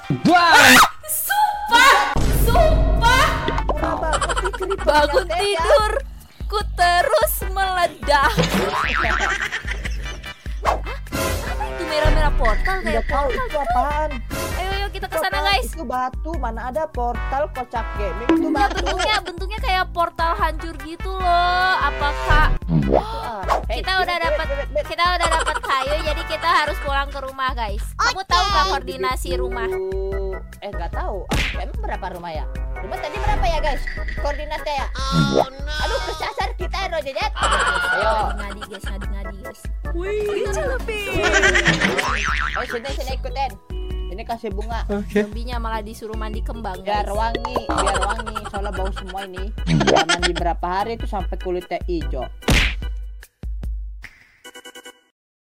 Sumpah. Bangun tidur, ku terus meledak. Apa itu merah-merah portal kayak Tahu portal? itu apaan? Ayo kita ke sana guys. Itu batu, mana ada portal kocak gaming itu Ya, batu. bentuknya kayak portal hancur gitu loh. Apakah kita udah dapat kayu, jadi kita harus pulang ke rumah guys. Kamu tahu nggak koordinasi rumah? Nggak tahu. Emang berapa rumah ya? Rumah tadi berapa ya guys? Koordinatnya ya? Aduh kesasar kita ya Rojajet. Ayo. Ngadi guys. Wih, lebih. Ayo sini ikutin. Ini kasih bunga. Zombinya malah disuruh mandi kembang Biar guys. wangi. Soalnya bau semua ini. Udah mandi berapa hari itu sampai kulitnya hijau.